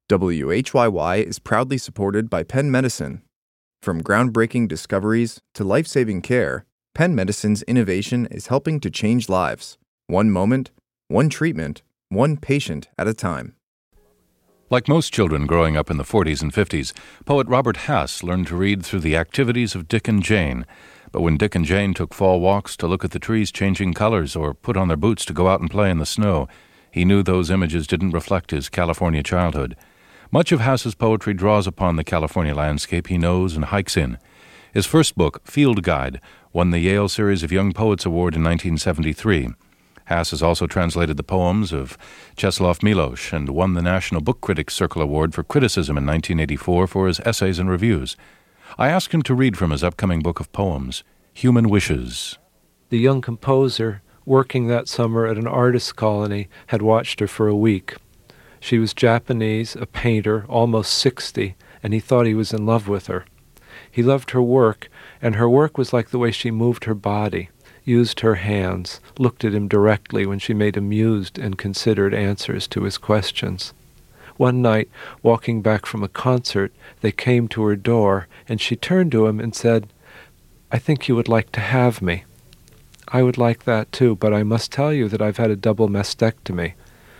WHYY is proudly supported by Penn Medicine. From groundbreaking discoveries to life-saving care, Penn Medicine's innovation is helping to change lives. One moment, one treatment, one patient at a time. Like most children growing up in the 40s and 50s, poet Robert Hass learned to read through the activities of Dick and Jane. But when Dick and Jane took fall walks to look at the trees changing colors or put on their boots to go out and play in the snow, he knew those images didn't reflect his California childhood. Much of Hass's poetry draws upon the California landscape he knows and hikes in. His first book, Field Guide, won the Yale Series of Young Poets Award in 1973. Hass has also translated the poems of Czeslaw Milosz and won the National Book Critics Circle Award for Criticism in 1984 for his essays and reviews. I asked him to read from his upcoming book of poems, Human Wishes. The young composer, working that summer at an artist colony, had watched her for a week. She was Japanese, a painter, almost 60, and he thought he was in love with her. He loved her work, and her work was like the way she moved her body, used her hands, looked at him directly when she made amused and considered answers to his questions. One night, walking back from a concert, they came to her door, and she turned to him and said, "I think you would like to have me." "I would like that too, but I must tell you that I've had a double mastectomy."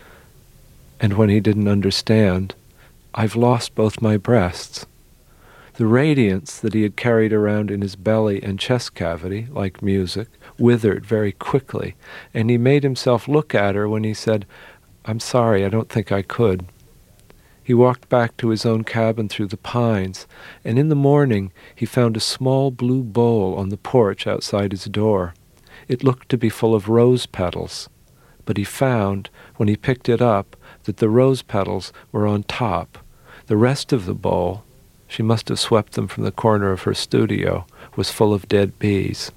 And when he didn't understand, "I've lost both my breasts." The radiance that he had carried around in his belly and chest cavity, like music, withered very quickly, and he made himself look at her when he said, "I'm sorry, I don't think I could." He walked back to his own cabin through the pines, and in the morning he found a small blue bowl on the porch outside his door. It looked to be full of rose petals, but he found, when he picked it up, that the rose petals were on top. The rest of the bowl, she must have swept them from the corner of her studio, was full of dead bees.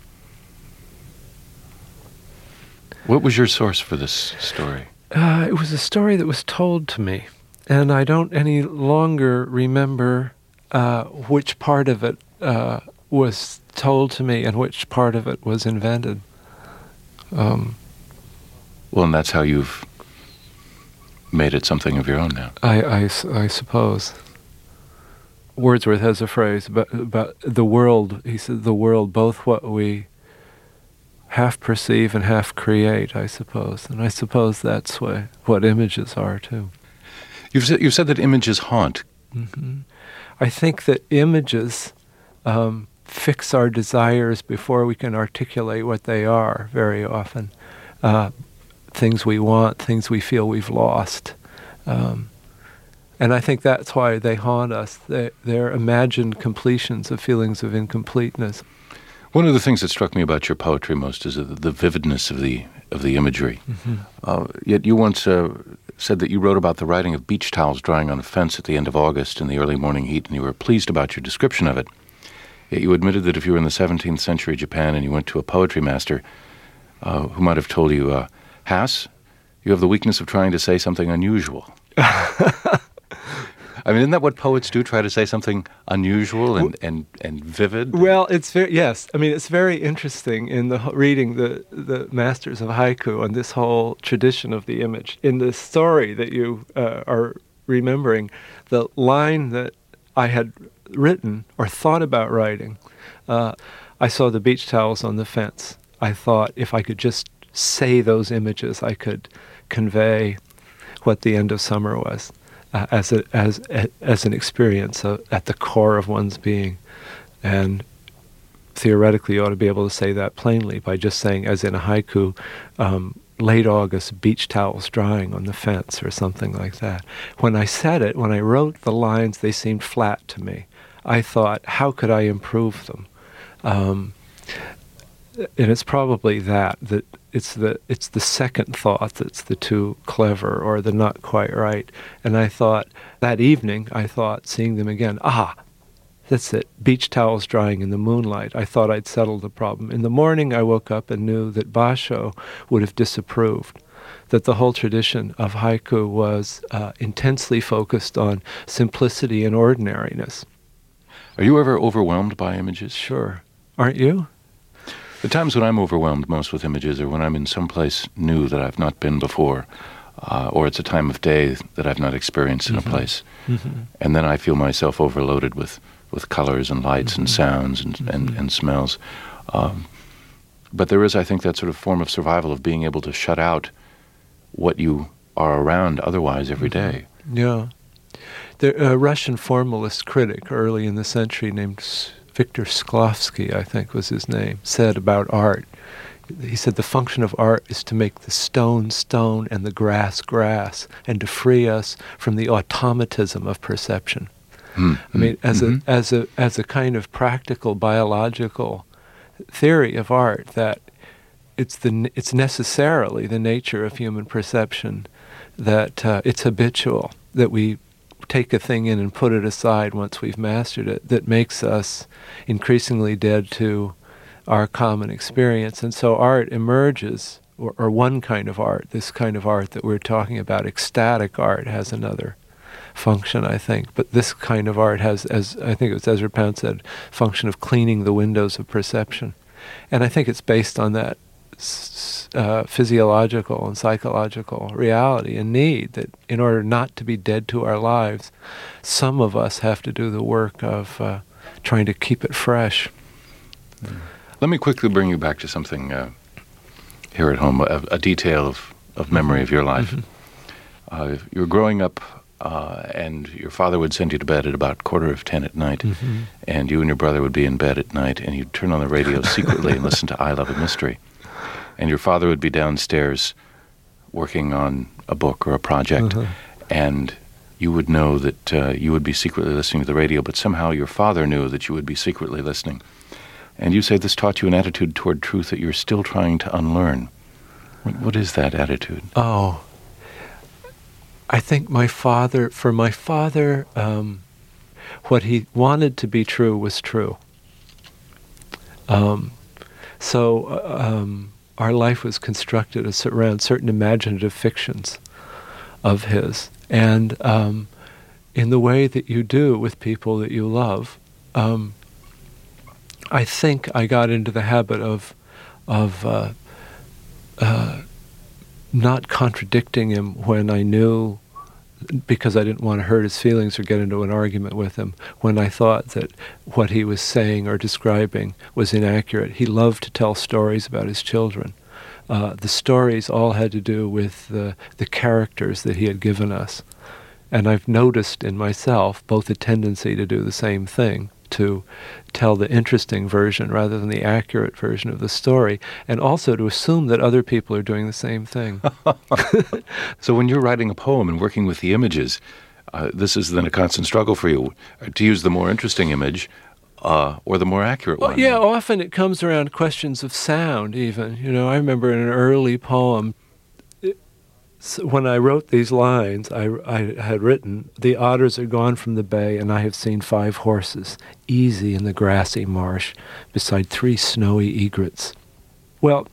What was your source for this story? It was a story that was told to me, and I don't any longer remember which part of it was told to me and which part of it was invented. Well, and that's how you've made it something of your own now. I suppose. Wordsworth has a phrase about the world. He said, the world, both what we half perceive and half create, I suppose. And I suppose that's what images are, too. You've said that images haunt. Mm-hmm. I think that images fix our desires before we can articulate what they are very often. Things we want, things we feel we've lost. And I think that's why they haunt us. They're imagined completions of feelings of incompleteness. One of the things that struck me about your poetry most is the vividness of the imagery. Mm-hmm. Yet you once said that you wrote about the writing of beach towels drying on a fence at the end of August in the early morning heat, and you were pleased about your description of it. Yet you admitted that if you were in the 17th century Japan and you went to a poetry master who might have told you, Hass, you have the weakness of trying to say something unusual. I mean, isn't that what poets do, try to say something unusual and vivid? Well, it's very interesting in reading the masters of haiku and this whole tradition of the image. In the story that you are remembering, the line that I had written or thought about writing, I saw the beach towels on the fence. I thought if I could just say those images, I could convey what the end of summer was. As an experience at the core of one's being. And theoretically you ought to be able to say that plainly by just saying, as in a haiku, late August, beach towels drying on the fence or something like that. When I said it, when I wrote the lines, they seemed flat to me. I thought, how could I improve them? And it's probably that it's the second thought that's the too clever or the not quite right. And I thought, that evening, seeing them again, that's it, beach towels drying in the moonlight. I thought I'd settled the problem. In the morning, I woke up and knew that Basho would have disapproved, that the whole tradition of haiku was intensely focused on simplicity and ordinariness. Are you ever overwhelmed by images? Sure. Aren't you? The times when I'm overwhelmed most with images are when I'm in some place new that I've not been before. or it's a time of day that I've not experienced in a place. And then I feel myself overloaded with colors and lights and sounds and smells. But there is, I think, that sort of form of survival of being able to shut out what you are around otherwise every day. Yeah. A Russian formalist critic early in the century named Viktor Shklovsky, I think was his name, said about art. He said the function of art is to make the stone stone and the grass grass, and to free us from the automatism of perception. I mean, as a kind of practical biological theory of art, that it's necessarily the nature of human perception that it's habitual, that we take a thing in and put it aside once we've mastered it, that makes us increasingly dead to our common experience. And so art emerges, or one kind of art, this kind of art that we're talking about, ecstatic art, has another function, I think. But this kind of art has, as I think it was Ezra Pound said, function of cleaning the windows of perception. And I think it's based on that physiological and psychological reality and need that in order not to be dead to our lives, some of us have to do the work of trying to keep it fresh. Let me quickly bring you back to something here at home, a detail of memory of your life. You were growing up and your father would send you to bed at about 9:15 at night, and you and your brother would be in bed at night, and you'd turn on the radio secretly and listen to I Love a Mystery. And your father would be downstairs working on a book or a project, and you would know that you would be secretly listening to the radio, but somehow your father knew that you would be secretly listening. And you say this taught you an attitude toward truth that you're still trying to unlearn. What is that attitude? Oh, I think for my father, what he wanted to be true was true. Our life was constructed around certain imaginative fictions of his. And in the way that you do with people that you love, I think I got into the habit of not contradicting him when I knew, because I didn't want to hurt his feelings or get into an argument with him, when I thought that what he was saying or describing was inaccurate. He loved to tell stories about his children. The stories all had to do with the characters that he had given us. And I've noticed in myself both a tendency to do the same thing, to tell the interesting version rather than the accurate version of the story, and also to assume that other people are doing the same thing. So when you're writing a poem and working with the images, this is then a constant struggle for you to use the more interesting image or the more accurate one. Yeah, often it comes around questions of sound even. You know, I remember in an early poem, when I wrote these lines, I had written, "The otters are gone from the bay, and I have seen 5 horses, easy in the grassy marsh, beside 3 snowy egrets." Well,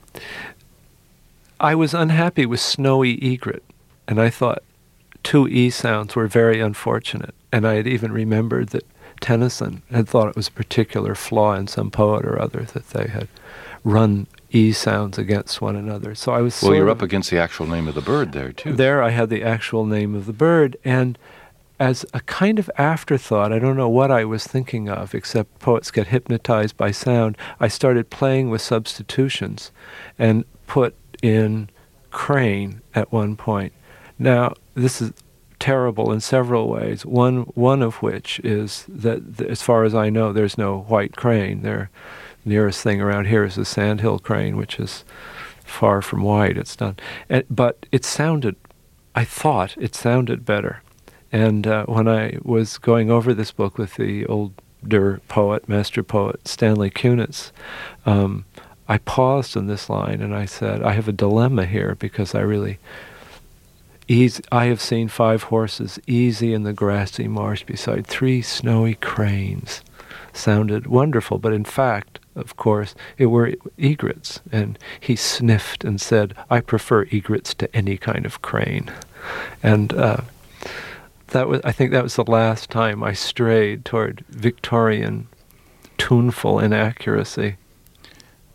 I was unhappy with snowy egret, and I thought 2 E sounds were very unfortunate. And I had even remembered that Tennyson had thought it was a particular flaw in some poet or other that they had run E sounds against one another. So I was you're up against the actual name of the bird there, too. There I had the actual name of the bird, and as a kind of afterthought, I don't know what I was thinking of, except poets get hypnotized by sound, I started playing with substitutions and put in crane at one point. Now, this is terrible in several ways, one of which is that, as far as I know, there's no white crane. The nearest thing around here is the sandhill crane, which is far from white. It's not. But it sounded, I thought it sounded better. And when I was going over this book with the older poet, master poet, Stanley Kunitz, I paused on this line and I said, I have a dilemma here because I have seen 5 horses easy in the grassy marsh beside 3 snowy cranes. Sounded wonderful, but in fact, of course, it were egrets. And he sniffed and said, I prefer egrets to any kind of crane. And I think that was the last time I strayed toward Victorian tuneful inaccuracy.